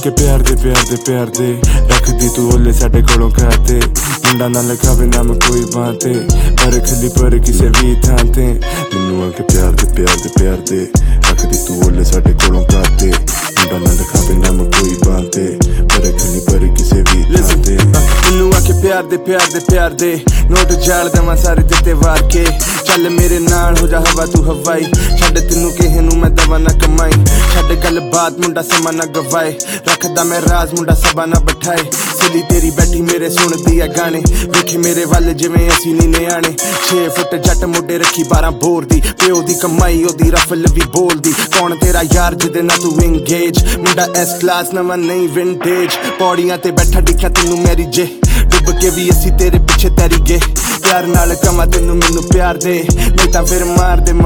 के प्यार दे रख दी तू ओले साडे कोलों खाते मुंडा ना लिखावे नाम कोई बाते पर खली पर किसे भी थांते मैनू आके प्यार दे रख दी तू ओले साडे कोलों खाते मुंडा ना लिखावे नाम कोई बाते पर खली पर किसे भी थांते मैनू आके प्यार दे नोट जाल देवां सारे दिते वार के चल मेरे नाल हो जा हवा तू हवाई छड्ड तेनू किसे नू मैं दवा ना कमाई छड्ड गल बात मुंडा समा ना गवाए रखदा मैं राज मुंडा सबा ना बिठाए सली तेरी बैठी मेरे सुनदी है गाने वेखे मेरे वाल जिवें असी नी नियाणे 6 फुट जट मुंडे रखी 12 बोर दी प्यो दी कमाई ओदी रफल भी बोलदी कौन तेरा यार जिदे ना तू इंगेज मुंडा एस क्लास नवा नहीं विंटेज पौड़ियां ते बैठा दिखा तेनू मेरी जे डुब के भी असी तेरे पिछे तैरी गए प्यार नाल कमा तेनू मैनू प्यार दे नहीं तां फिर मार दे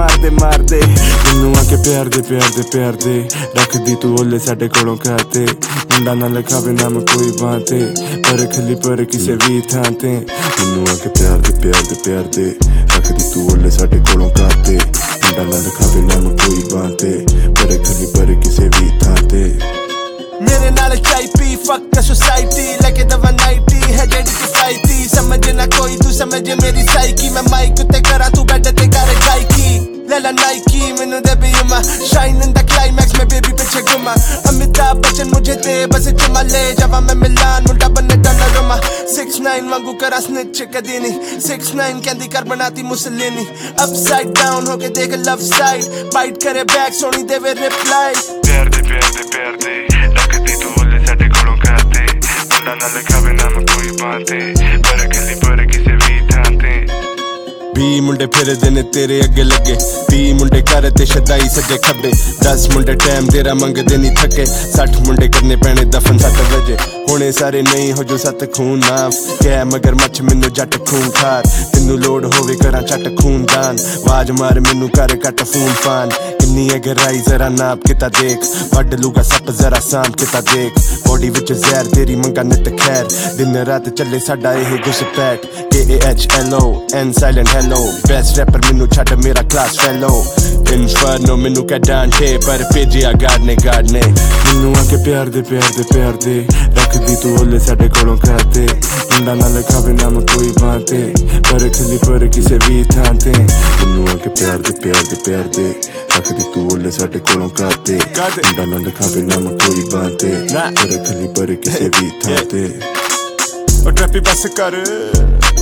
मैनू आके प्यार दे रख दी तू ओले साडे कोलों खाते मुंडा ना लिखावे नाम कोई बाते पर खली पर किसे भी थांते मैनू आके प्यार दे रख दी तू ओले साडे कोलों खाते मुंडा ना लिखावे नाम कोई बाते पर खली पर किसे भी थांते मेरे नाल चाय पी फक सोसाइटी लेके दवा 90 है जेडी किफायती समझ ना कोई तू समझ मेरी साइकी मैं माइक ते करा तू बैठ ते कर गायकी लेला नाइकी मैनू दे भी उमा शाइन इन द क्लाइमैक्स में बेबी पीछे घुमा अमिताभ बच्चन मुझे दे बस चुमा ले जावा मैं मिलान मुंडा बनने डॉलरमा 6ix9ine वांगू करा स्निच कदी नहीं 6ix9ine कहंदी कर बनाती मुसलिनी अपसाइड डाउन होके देख लव साइड बाइट करे बैक सोनी देवे रिप्लाई प्यार दे रख दी तू ओले साडे कोलों खाते मुंडा ना लिखावे नाम कोई बाते पर खली पर किसे भी थांते 20 मुंडे फिरदे ने तेरे अगे लगे 20 मुंडे कर ते शदाई सजे खब्बे 10 मुंडे टाइम तेरा मंगदे नहीं थके 60 मुंडे करने पैने दफन 7 बजे होने सारे नहीं हो जो 7 खून नाम क्या मगर मच मैनू जट खून खार तेनू लोड़ होवे करा चट खून दान वाज मार मैनू कर कट फोन फान किन्नी है गहराई जरा नाप के ता देख वड लूगा सप जरा सांप के ता देख बॉडी विच जहर तेरी मंगा नित खैर दिन रात चले साडा एह घुसपैठ KAHLON silent hello best rapper मैनू छड्ड मेरा क्लास फेलो इन्फर्नो मैनू कह डांटे पर भेजिया गाड़ने मैनू आके प्यार दे रख दी तू ओले साडे कोलों खाते मुंडा ना लिखावे नाम कोई बाते पर खली पर किसे भी थांते मैनू आके प्यार दे रख दी तू ओले साडे कोलों खाते मुंडा ना लिखावे नाम कोई बाते पर खली पर किसे भी थांते ओ ट्रैपी बस कर